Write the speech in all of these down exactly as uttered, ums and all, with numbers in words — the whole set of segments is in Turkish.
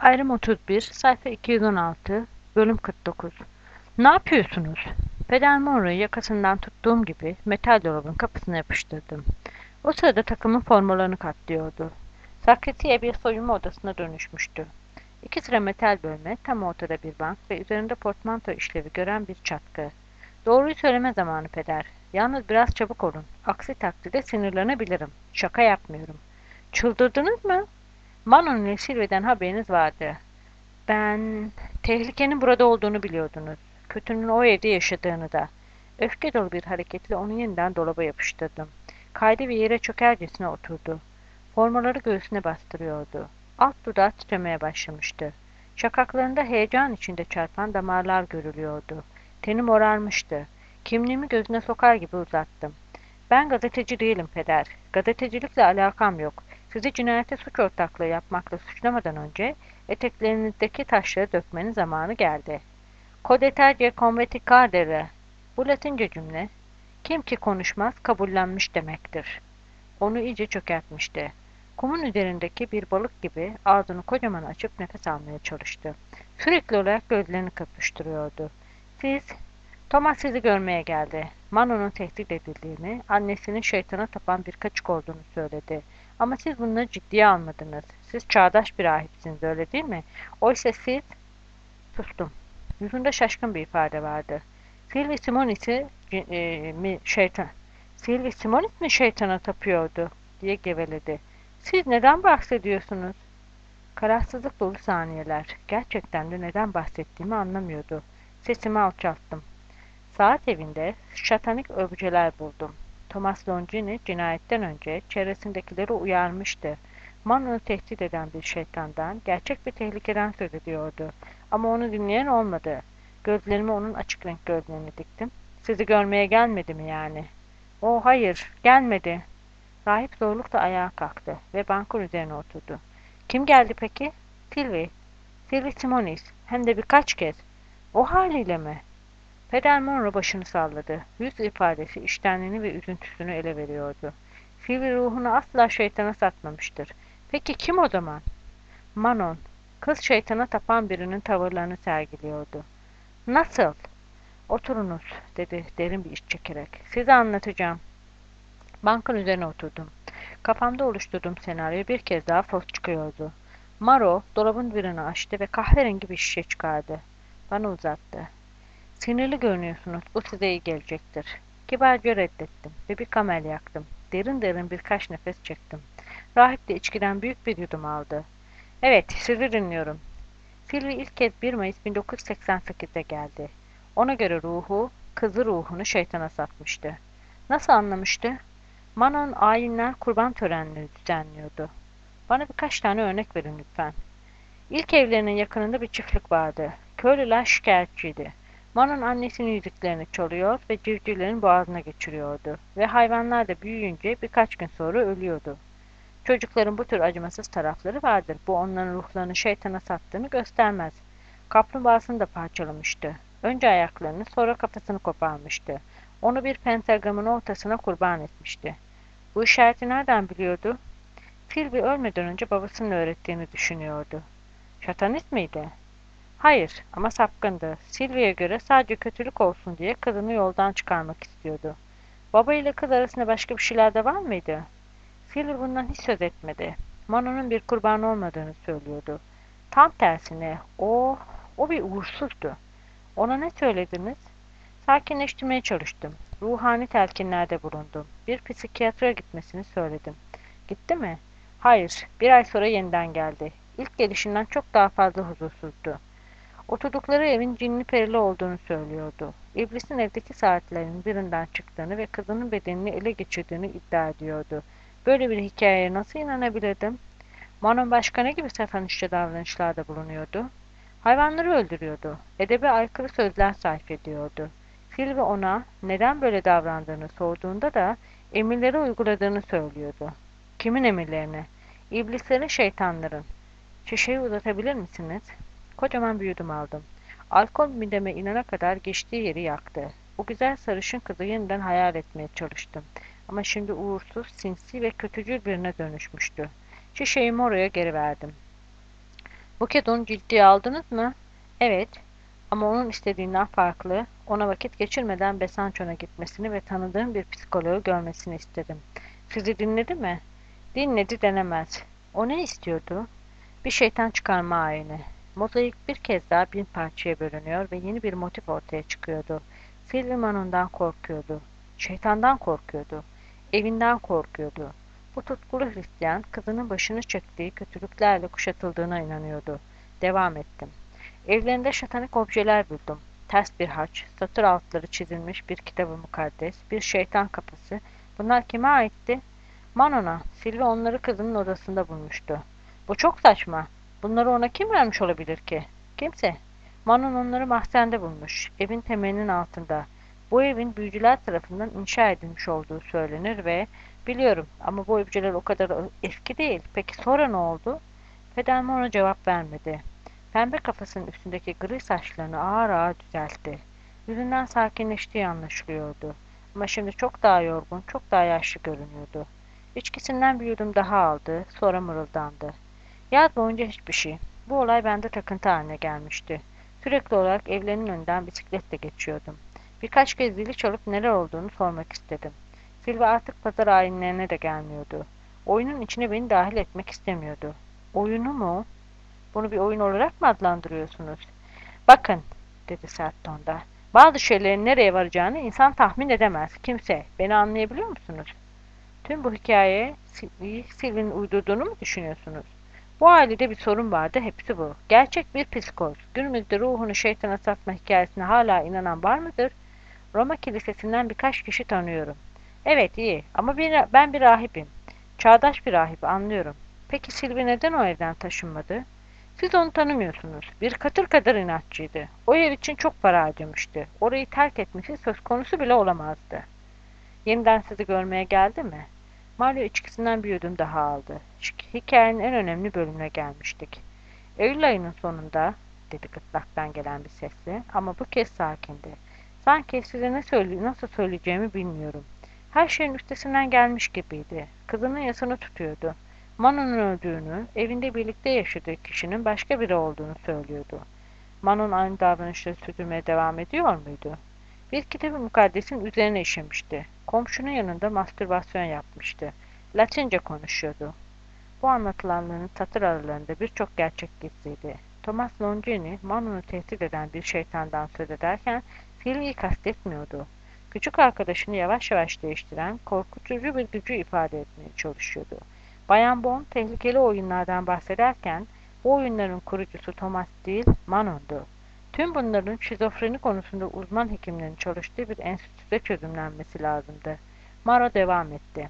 Ayrım otuz bir, sayfa iki yüz on altı, bölüm kırk dokuz. Ne yapıyorsunuz? Peder Monroe'yu yakasından tuttuğum gibi metal dolabın kapısına yapıştırdım. O sırada takımın formalarını katlıyordu. Sakritiye bir soyunma odasına dönüşmüştü. İki sıra metal bölme, tam ortada bir bank ve üzerinde portmanto işlevi gören bir çatkı. Doğruyu söyleme zamanı peder. Yalnız biraz çabuk olun. Aksi takdirde sinirlenebilirim. Şaka yapmıyorum. Çıldırdınız mı? Manon ile Silve'den haberiniz vardı. Ben... Tehlikenin burada olduğunu biliyordunuz. Kötünün o evde yaşadığını da. Öfke dolu bir hareketle onu yeniden dolaba yapıştırdım. Kaydı ve yere çökercesine oturdu. Formaları göğsüne bastırıyordu. Alt dudağı titremeye başlamıştı. Şakaklarında heyecan içinde çarpan damarlar görülüyordu. Teni morarmıştı. Kimliğimi gözüne sokar gibi uzattım. Ben gazeteci değilim peder. Gazetecilikle alakam yok. Sizi cinayete suç ortaklığı yapmakla suçlamadan önce eteklerinizdeki taşları dökmenin zamanı geldi. Codeterge conveticadere. Bu Latince cümle, kim ki konuşmaz kabullenmiş demektir. Onu iyice çökertmişti. Kumun üzerindeki bir balık gibi ağzını kocaman açıp nefes almaya çalıştı. Sürekli olarak gözlerini kırpıştırıyordu. Siz, Thomas sizi görmeye geldi. Manon'un tehdit edildiğini, annesinin şeytana tapan bir kaçık olduğunu söyledi. Ama siz bunları ciddiye almadınız. Siz çağdaş bir rahipsiniz, öyle değil mi? Oysa siz... Sustum. Yüzünde şaşkın bir ifade vardı. Silvi Simonis'i e, mi şeytan... Silvi Simonis mi şeytana tapıyordu? Diye geveledi. Siz neden bahsediyorsunuz? Kararsızlık dolu saniyeler. Gerçekten de neden bahsettiğimi anlamıyordu. Sesimi alçalttım. Saat evinde şatanik objeler buldum. Thomas Longini cinayetten önce çevresindekileri uyarmıştı. Mano'yu tehdit eden bir şeytandan, gerçek bir tehlikeden söz ediyordu. Ama onu dinleyen olmadı. Gözlerimi onun açık renk gözlerine diktim. Sizi görmeye gelmedi mi yani? Oh hayır, gelmedi. Rahip zorlukla ayağa kalktı ve bankın üzerine oturdu. Kim geldi peki? Silvi. Silvi Simonis. Hem de birkaç kez. O haliyle mi? Peder Monroe başını salladı. Yüz ifadesi iştenliğini ve üzüntüsünü ele veriyordu. Silvi ruhunu asla şeytana satmamıştır. Peki kim o zaman? Manon. Kız şeytana tapan birinin tavırlarını sergiliyordu. Nasıl? Oturunuz, dedi derin bir iç çekerek. Size anlatacağım. Bankın üzerine oturdum. Kafamda oluşturduğum senaryo bir kez daha fos çıkıyordu. Maro dolabın birini açtı ve kahverengi bir şişe çıkardı. Bana uzattı. Sinirli görünüyorsunuz. Bu size iyi gelecektir. Kibarca reddettim ve bir kamel yaktım. Derin derin birkaç nefes çektim. Rahip de içkiden büyük bir yudum aldı. Evet, sizi dinliyorum. Silvi ilk kez bir Mayıs bin dokuz yüz seksen sekiz'de geldi. Ona göre ruhu, kızı ruhunu şeytana satmıştı. Nasıl anlamıştı? Manon ayinler kurban törenleri düzenliyordu. Bana birkaç tane örnek verin lütfen. İlk evlerinin yakınında bir çiftlik vardı. Köylüler şikayetçiydi. Manon annesinin yüzüklerini çalıyor ve civcivlerin boğazına geçiriyordu. Ve hayvanlar da büyüyünce birkaç gün sonra ölüyordu. Çocukların bu tür acımasız tarafları vardır. Bu onların ruhlarını şeytana sattığını göstermez. Kaplumbağasını da parçalamıştı. Önce ayaklarını, sonra kafasını koparmıştı. Onu bir pentagramın ortasına kurban etmişti. Bu işareti nereden biliyordu? Philby ölmeden önce babasının öğrettiğini düşünüyordu. Şatanist miydi? Hayır ama sapkındı. Sylvia'ya göre sadece kötülük olsun diye kızını yoldan çıkarmak istiyordu. Baba ile kız arasında başka bir şeyler de var mıydı? Sylvie bundan hiç söz etmedi. Mano'nun bir kurban olmadığını söylüyordu. Tam tersine o, o bir uğursuzdu. Ona ne söylediniz? Sakinleştirmeye çalıştım. Ruhani telkinlerde bulundum. Bir psikiyatra gitmesini söyledim. Gitti mi? Hayır, bir ay sonra yeniden geldi. İlk gelişinden çok daha fazla huzursuzdu. Oturdukları evin cinli perili olduğunu söylüyordu. İblisin evdeki saatlerin birinden çıktığını ve kızının bedenini ele geçirdiğini iddia ediyordu. Böyle bir hikayeye nasıl inanabilirdim? Manon başka ne gibi satanışçı davranışlarda bulunuyordu? Hayvanları öldürüyordu. Edebe aykırı sözler sarf ediyordu. Sylvie ona neden böyle davrandığını sorduğunda da emirleri uyguladığını söylüyordu. Kimin emirlerini? İblislerin, şeytanların. Şişeyi uzatabilir misiniz? Kocaman bir yudum aldım. Alkol mideme inana kadar geçtiği yeri yaktı. O güzel sarışın kızı yeniden hayal etmeye çalıştım. Ama şimdi uğursuz, sinsi ve kötücül birine dönüşmüştü. Şişeyi Moro'ya geri verdim. Buket onu ciddiye aldınız mı? Evet. Ama onun istediğinden farklı, ona vakit geçirmeden Besançon'a gitmesini ve tanıdığım bir psikoloğu görmesini istedim. Sizi dinledi mi? Dinledi denemez. O ne istiyordu? Bir şeytan çıkarma ayini. Mozaik bir kez daha bin parçaya bölünüyor ve yeni bir motif ortaya çıkıyordu. Silverman ondan korkuyordu. Şeytandan korkuyordu. Evinden korkuyordu. Bu tutkulu Hristiyan, kızının başını çektiği kötülüklerle kuşatıldığına inanıyordu. Devam ettim. Evlerinde şatanik objeler buldum. Ters bir haç, satır altları çizilmiş bir kitabı mukaddes, bir şeytan kapısı. Bunlar kime aitti? Manon'a. Silvi onları kızının odasında bulmuştu. Bu çok saçma. Bunları ona kim vermiş olabilir ki? Kimse. Manon onları mahzende bulmuş. Evin temelinin altında. Bu evin büyücüler tarafından inşa edilmiş olduğu söylenir ve biliyorum ama bu objeler o kadar eski değil. Peki sonra ne oldu? Fedalma ona cevap vermedi. Pembe kafasının üstündeki gri saçlarını ağır ağır düzeltti. Yüzünden sakinleştiği anlaşılıyordu. Ama şimdi çok daha yorgun, çok daha yaşlı görünüyordu. İçkisinden bir yudum daha aldı, sonra mırıldandı. Yaz boyunca hiçbir şey. Bu olay bende takıntı haline gelmişti. Sürekli olarak evlerinin önünden bisikletle geçiyordum. Birkaç kez zili çalıp neler olduğunu sormak istedim. Silva artık pazar ayinlerine de gelmiyordu. Oyunun içine beni dahil etmek istemiyordu. Oyunu mu? Bunu bir oyun olarak mı adlandırıyorsunuz? Bakın, dedi sert tonda. Bazı şeylerin nereye varacağını insan tahmin edemez. Kimse. Beni anlayabiliyor musunuz? Tüm bu hikayeye Sylvie'nin uydurduğunu mu düşünüyorsunuz? Bu ailede bir sorun vardı, hepsi bu. Gerçek bir psikoz. Günümüzde ruhunu şeytana satma hikayesine hala inanan var mıdır? Roma kilisesinden birkaç kişi tanıyorum. Evet, iyi ama bir, ben bir rahibim. Çağdaş bir rahip, anlıyorum. Peki Sylvie neden o evden taşınmadı? Siz onu tanımıyorsunuz. Bir katır kadar inatçıydı. O ev için çok para harcamıştı. Orayı terk etmesi söz konusu bile olamazdı. Yeniden sizi görmeye geldi mi? Mario içkisinden bir yudum daha aldı. Hikayenin en önemli bölümüne gelmiştik. Eylül ayının sonunda, dedi gırtlaktan gelen bir sesle ama bu kez sakindi. Sanki size ne söyle nasıl söyleyeceğimi bilmiyorum. Her şeyin üstesinden gelmiş gibiydi. Kızının yasını tutuyordu. Manon'un öldüğünü, evinde birlikte yaşadığı kişinin başka biri olduğunu söylüyordu. Manon aynı davranışları sürdürmeye devam ediyor muydu? Bir kitabı mukaddesin üzerine işemişti. Komşunun yanında mastürbasyon yapmıştı. Latince konuşuyordu. Bu anlatılanların satır aralarında birçok gerçek gizliydi. Thomas Longini, Manon'u tehdit eden bir şeytandan söz ederken Sylvie'yi kastetmiyordu. Küçük arkadaşını yavaş yavaş değiştiren, korkutucu bir gücü ifade etmeye çalışıyordu. Bayan Bond tehlikeli oyunlardan bahsederken bu oyunların kurucusu Thomas değil, Manon'du. Tüm bunların şizofreni konusunda uzman hekimlerin çalıştığı bir enstitüde çözümlenmesi lazımdı. Maro devam etti.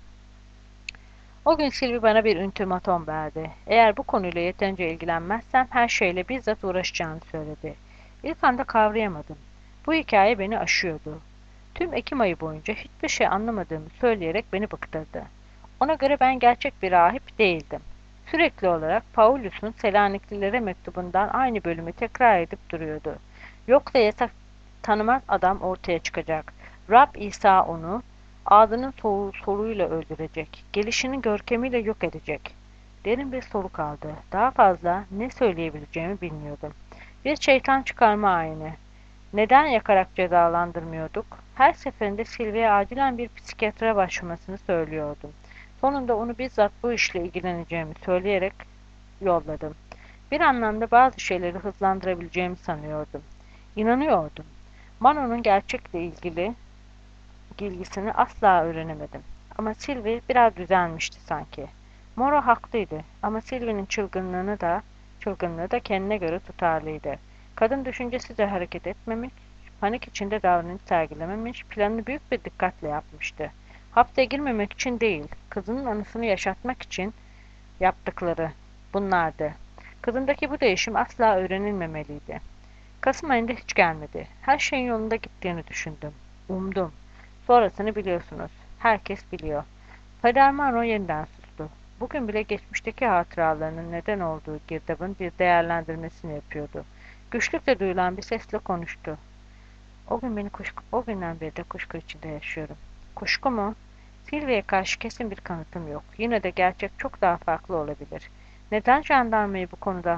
O gün Sylvie bana bir ultimatom verdi. Eğer bu konuyla yeterince ilgilenmezsem her şeyle bizzat uğraşacağını söyledi. İlk anda kavrayamadım. Bu hikaye beni aşıyordu. Tüm Ekim ayı boyunca hiçbir şey anlamadığımı söyleyerek beni bıktırdı. Ona göre ben gerçek bir rahip değildim. Sürekli olarak Paulus'un Selaniklilere mektubundan aynı bölümü tekrar edip duruyordu. Yoksa yasak tanımaz adam ortaya çıkacak. Rab İsa onu ağzının soğuğu soruyla öldürecek. Gelişinin görkemiyle yok edecek. Derin bir soluk aldı. Daha fazla ne söyleyebileceğimi bilmiyordum. Bir şeytan çıkarma ayini. Neden yakarak cezalandırmıyorduk? Her seferinde Sylvie'ye acilen bir psikiyatra başvurmasını söylüyordum. Sonunda onu bizzat bu işle ilgileneceğimi söyleyerek yolladım. Bir anlamda bazı şeyleri hızlandırabileceğimi sanıyordum. İnanıyordum. Mano'nun gerçekle ilgili ilgisini asla öğrenemedim. Ama Sylvie biraz düzelmişti sanki. Moro haklıydı ama Sylvie'nin çılgınlığını da çılgınlığı da kendine göre tutarlıydı. Kadın düşüncesizce hareket etmemiş, panik içinde davranış sergilememiş, planını büyük bir dikkatle yapmıştı. Hapse girmemek için değil, kızının anısını yaşatmak için yaptıkları bunlardı. Kızındaki bu değişim asla öğrenilmemeliydi. Kasım ayında hiç gelmedi. Her şeyin yolunda gittiğini düşündüm. Umdum. Sonrasını biliyorsunuz. Herkes biliyor. Peder Mano yeniden sustu. Bugün bile geçmişteki hatıralarının neden olduğu girdabın bir değerlendirmesini yapıyordu. Güçlükle duyulan bir sesle konuştu. O gün beni kuşku, o günden beri de kuşku içinde yaşıyorum. Kuşku mu? Sylvia'ya karşı kesin bir kanıtım yok. Yine de gerçek çok daha farklı olabilir. Neden jandarmayı bu konuda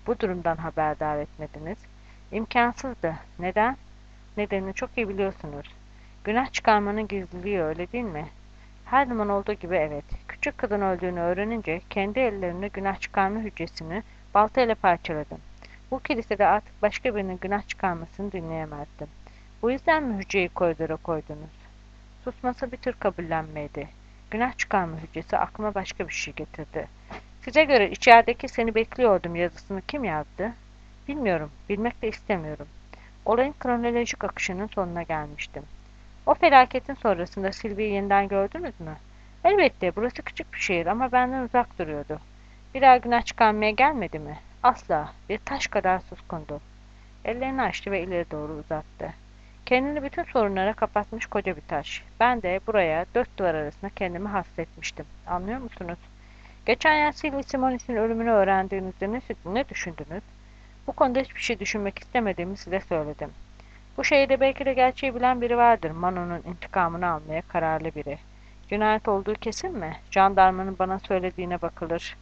bu durumdan haberdar etmediniz? İmkansızdı. Neden? Nedenini çok iyi biliyorsunuz. Günah çıkarmanın gizliliği öyle değil mi? Her zaman olduğu gibi evet. Küçük kızın öldüğünü öğrenince kendi ellerimle günah çıkarma hücresini baltayla parçaladım. Bu kilisede artık başka birinin günah çıkarmasını dinleyemezdim. Bu yüzden mi hücreyi koridora koydunuz? Susması bir tür kabullenmeydi. Günah çıkarma hücresi aklıma başka bir şey getirdi. Size göre içerideki seni bekliyordum yazısını kim yazdı? Bilmiyorum, bilmek de istemiyorum. Olayın kronolojik akışının sonuna gelmiştim. O felaketin sonrasında Sylvie'yi yeniden gördünüz mü? Elbette, burası küçük bir şehir ama benden uzak duruyordu. Bir daha günah çıkarmaya gelmedi mi? Asla, bir taş kadar suskundu. Ellerini açtı ve ileri doğru uzattı. Kendini bütün sorunlara kapatmış koca bir taş. Ben de buraya, dört duvar arasında kendimi hasretmiştim. Anlıyor musunuz? Geçen yaz Sylvie Simonis'in ölümünü öğrendiğinizde ne, ne düşündünüz? Bu konuda hiçbir şey düşünmek istemediğimi size söyledim. Bu şehirde belki de gerçeği bilen biri vardır. Mano'nun intikamını almaya kararlı biri. Cinayet olduğu kesin mi? Jandarmanın bana söylediğine bakılır.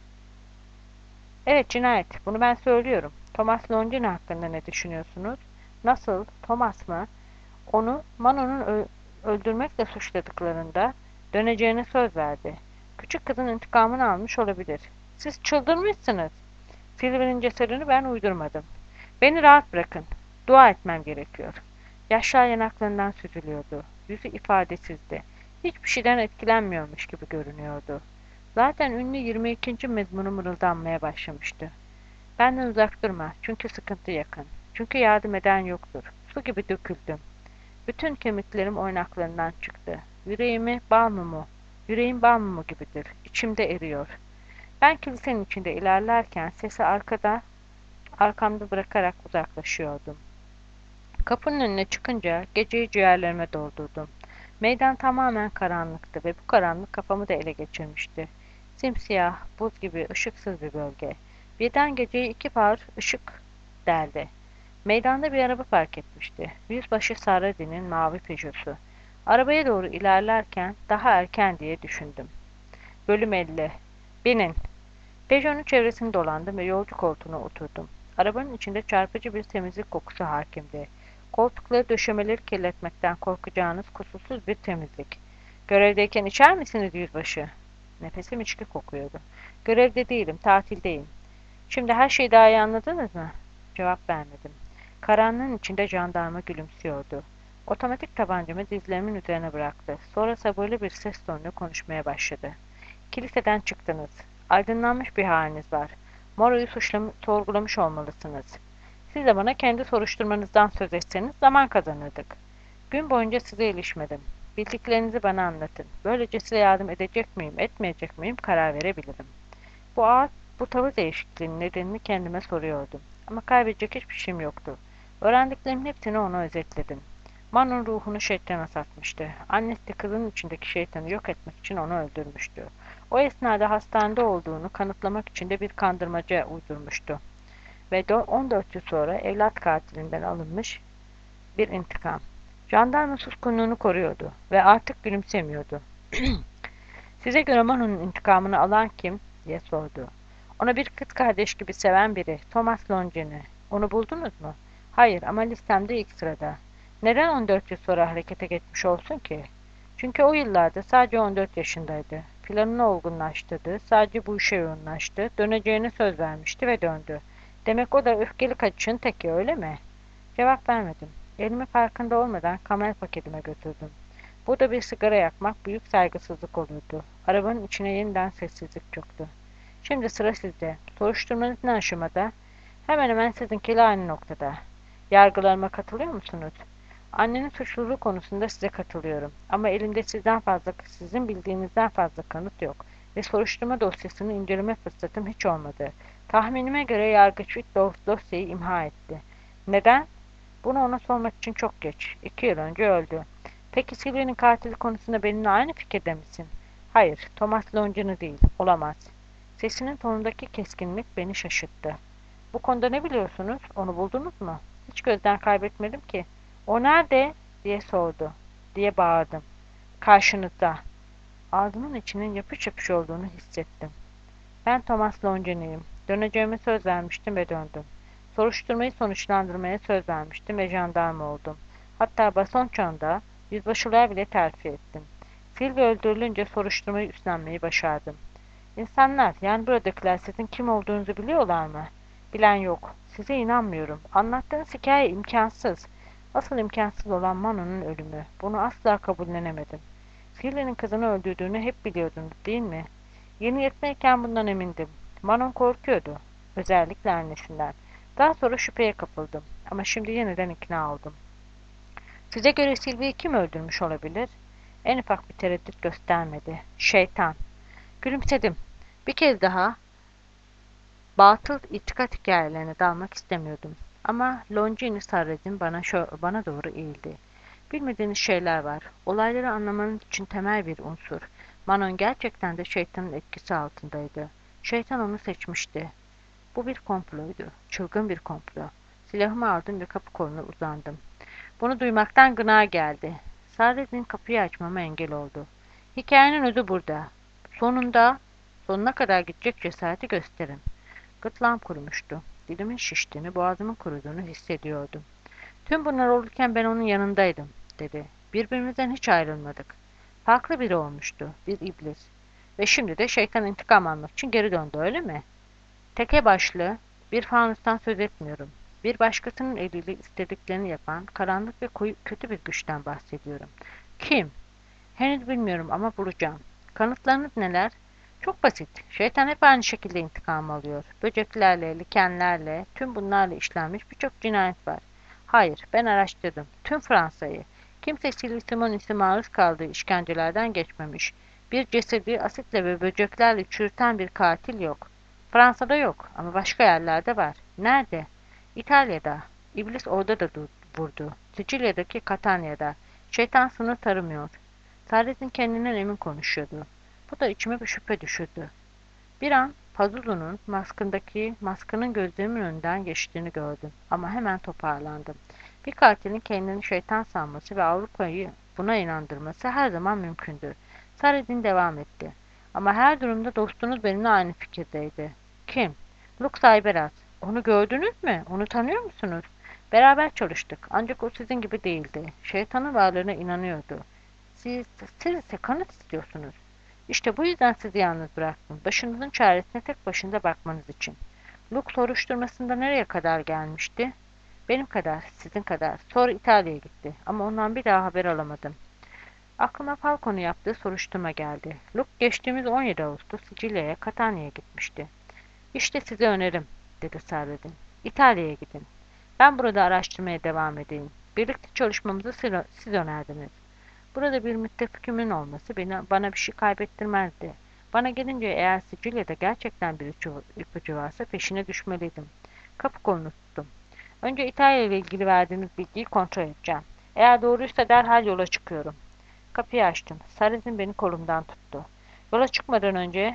Evet, cinayet. Bunu ben söylüyorum. Thomas Longini hakkında ne düşünüyorsunuz? Nasıl? Thomas mı? Onu Mano'nun öldürmekle suçladıklarında döneceğine söz verdi. Küçük kızın intikamını almış olabilir. Siz çıldırmışsınız. Silver'in cesedini ben uydurmadım. Beni rahat bırakın. Dua etmem gerekiyor. Yaşlar yanaklarından süzülüyordu. Yüzü ifadesizdi. Hiçbir şeyden etkilenmiyormuş gibi görünüyordu. Zaten ünlü yirmi ikinci mezmunu mırıldanmaya başlamıştı. Benden uzak durma, çünkü sıkıntı yakın. Çünkü yardım eden yoktur. Su gibi döküldüm. Bütün kemiklerim oynaklarından çıktı. Yüreğimi bal mumu, yüreğim bal mumu gibidir. İçimde eriyor. Ben kilisenin içinde ilerlerken sesi arkada, arkamda bırakarak uzaklaşıyordum. Kapının önüne çıkınca geceyi ciğerlerime doldurdum. Meydan tamamen karanlıktı ve bu karanlık kafamı da ele geçirmişti. Simsiyah, buz gibi ışıksız bir bölge. Birden geceyi iki par ışık deldi. Meydanda bir araba park etmişti. Yüzbaşı Sarradi'nin mavi Peugeot'su. Arabaya doğru ilerlerken daha erken diye düşündüm. Bölüm elli. Binin. Peugeot'un çevresini dolandım ve yolcu koltuğuna oturdum. Arabanın içinde çarpıcı bir temizlik kokusu hakimdi. Koltukları, döşemeleri kirletmekten korkacağınız kusursuz bir temizlik. Görevdeyken içer misiniz yüzbaşı? Nefesim içki kokuyordu. Görevde değilim, tatildeyim. Şimdi her şeyi daha iyi anladınız mı? Cevap vermedim. Karanlığın içinde jandarma gülümsüyordu. Otomatik tabancamı dizlerimin üzerine bıraktı. Sonra sabırlı bir ses tonuyla konuşmaya başladı. Kiliseden çıktınız. Aydınlanmış bir haliniz var. Moro'yu sorgulamış olmalısınız. Siz de bana kendi soruşturmanızdan söz etseniz zaman kazanırdık. Gün boyunca size ilişmedim. Bildiklerinizi bana anlatın. Böylece size yardım edecek miyim, etmeyecek miyim karar verebilirim. Bu ağır, bu tavır değişikliğinin nedenini kendime soruyordum. Ama kaybedecek hiçbir şeyim yoktu. Öğrendiklerimin hepsini ona özetledim. Manon ruhunu şeytana satmıştı. Annesi de kızının içindeki şeytanı yok etmek için onu öldürmüştü. O esnada hastanede olduğunu kanıtlamak için de bir kandırmaca uydurmuştu. Ve on dört yıl sonra evlat katilinden alınmış bir intikam. Jandarma suskunluğunu koruyordu ve artık gülümsemiyordu. Size göre Manon'un intikamını alan kim? Diye sordu. Ona bir kız kardeş gibi seven biri, Thomas Longini. Onu buldunuz mu? Hayır ama listemde ilk sırada. Neden on dört yıl sonra harekete geçmiş olsun ki? Çünkü o yıllarda sadece on dört yaşındaydı. Planını olgunlaştırdı, sadece bu işe yoğunlaştı, döneceğine söz vermişti ve döndü. Demek o da öfkeli kaçışın teki öyle mi? Cevap vermedim. Elimi farkında olmadan kamera paketime götürdüm. Burada bir sigara yakmak büyük saygısızlık olurdu. Arabanın içine yeniden sessizlik çöktü. Şimdi sıra sizde. Soruşturmanız ne aşamada? Hemen hemen sizinkiyle aynı noktada. Yargılarıma katılıyor musunuz? Annenin suçluluğu konusunda size katılıyorum. Ama elimde sizden fazla, sizin bildiğinizden fazla kanıt yok. Ve soruşturma dosyasını inceleme fırsatım hiç olmadı. Tahminime göre yargıç dosyayı imha etti. Neden? Bunu ona sormak için çok geç. İki yıl önce öldü. Peki Sylvia'nın katili konusunda benimle aynı fikirde misin? Hayır, Thomas Longini değil. Olamaz. Sesinin tonundaki keskinlik beni şaşırttı. Bu konuda ne biliyorsunuz? Onu buldunuz mu? Hiç gözden kaybetmedim ki. O nerede? Diye sordu. Diye bağırdım. Karşınızda. Ağzımın içinin yapış yapış olduğunu hissettim. Ben Thomas Longini'yim. Döneceğime söz vermiştim ve döndüm. Soruşturmayı sonuçlandırmaya söz vermiştim ve jandarma oldum. Hatta bason çağında yüzbaşılığa bile terfi ettim. Silvi öldürülünce soruşturmayı üstlenmeyi başardım. İnsanlar, yani buradakiler sizin kim olduğunuzu biliyorlar mı? Bilen yok. Size inanmıyorum. Anlattığınız hikaye imkansız. Asıl imkansız olan Mano'nun ölümü. Bunu asla kabullenemedim. Silvi'nin kızını öldürdüğünü hep biliyordunuz, değil mi? Yeni yetmeyken bundan emindim. Manon korkuyordu. Özellikle annesinden. Daha sonra şüpheye kapıldım. Ama şimdi yeniden ikna oldum. Size göre Silvi'yi kim öldürmüş olabilir? En ufak bir tereddüt göstermedi. Şeytan. Gülümsedim. Bir kez daha batıl itikat hikayelerine dalmak istemiyordum. Ama Longini Sarrazin bana, şö bana doğru eğildi. Bilmediğiniz şeyler var. Olayları anlamanız için temel bir unsur. Manon gerçekten de şeytanın etkisi altındaydı. Şeytan onu seçmişti. Bu bir komploydu. Çılgın bir komplo. Silahımı aldım ve kapı koluna uzandım. Bunu duymaktan gına geldi. Sarrazin kapıyı açmama engel oldu. Hikayenin özü burada. Sonunda, sonuna kadar gidecek cesareti gösterin. Gırtlağım kurumuştu. Dilimin şiştiğini, boğazımın kuruduğunu hissediyordum. Tüm bunlar olurken ben onun yanındaydım, dedi. Birbirimizden hiç ayrılmadık. Farklı biri olmuştu, bir iblis. Ve şimdi de şeytan intikam almak için geri döndü, öyle mi? Teke başlı, bir fanustan söz etmiyorum. Bir başkasının eliyle istediklerini yapan, karanlık ve koyu, kötü bir güçten bahsediyorum. Kim? Henüz bilmiyorum ama bulacağım. Kanıtlarınız neler? Çok basit. Şeytan hep aynı şekilde intikam alıyor. Böceklerle, likenlerle, tüm bunlarla işlenmiş birçok cinayet var. Hayır, ben araştırdım. Tüm Fransa'yı. Kimse Sylvie Simonis'e maruz kaldığı işkencelerden geçmemiş. Bir cesedi asitle ve böceklerle çürüten bir katil yok. Fransa'da yok ama başka yerlerde var. Nerede? İtalya'da. İblis orada da vurdu. Sicilya'daki Catania'da. Şeytan sınır tanımıyor. Sarrazin kendinden emin konuşuyordu. Bu da içime bir şüphe düşürdü. Bir an Pazuzu'nun maskındaki maskının gözlerimin önünden geçtiğini gördüm. Ama hemen toparlandım. Bir katilin kendini şeytan sanması ve Avrupa'yı buna inandırması her zaman mümkündür. Sarrazin devam etti. Ama her durumda dostunuz benimle aynı fikirdeydi. Kim? Lux Ayberaz. Onu gördünüz mü? Onu tanıyor musunuz? Beraber çalıştık. Ancak o sizin gibi değildi. Şeytanın varlığına inanıyordu. Siz, siz ise kanıt istiyorsunuz. İşte bu yüzden sizi yalnız bıraktım. Başınızın çaresine tek başına bakmanız için. Luke soruşturmasında nereye kadar gelmişti? Benim kadar, sizin kadar. Sonra İtalya'ya gitti. Ama ondan bir daha haber alamadım. Aklıma Falco'nun yaptığı soruşturma geldi. Luke geçtiğimiz on yedi Ağustos Sicilya'ya, Catania'ya gitmişti. İşte size önerim, dedi Sarrazin. İtalya'ya gidin. Ben burada araştırmaya devam edeyim. Birlikte çalışmamızı siz önerdiniz. Burada bir müttefikimin olması beni, bana bir şey kaybettirmezdi. Bana gelince eğer Sicilya'da gerçekten bir ipucu varsa peşine düşmeliydim. Kapı kolunu tuttum. Önce İtalya ile ilgili verdiğiniz bilgiyi kontrol edeceğim. Eğer doğruysa derhal yola çıkıyorum. Kapıyı açtım. Sarrazin beni kolumdan tuttu. Yola çıkmadan önce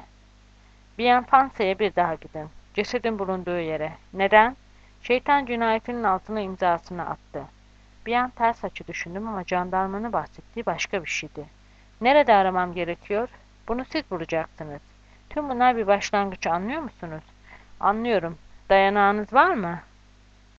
Bienfansa'ya bir daha gidin. Cesedin bulunduğu yere. Neden? Şeytan cinayetinin altına imzasını attı. Bir an ters açı düşündüm ama jandarmanın bahsettiği başka bir şeydi. Nerede aramam gerekiyor? Bunu siz bulacaksınız. Tüm bunlar bir başlangıç, anlıyor musunuz? Anlıyorum. Dayanağınız var mı?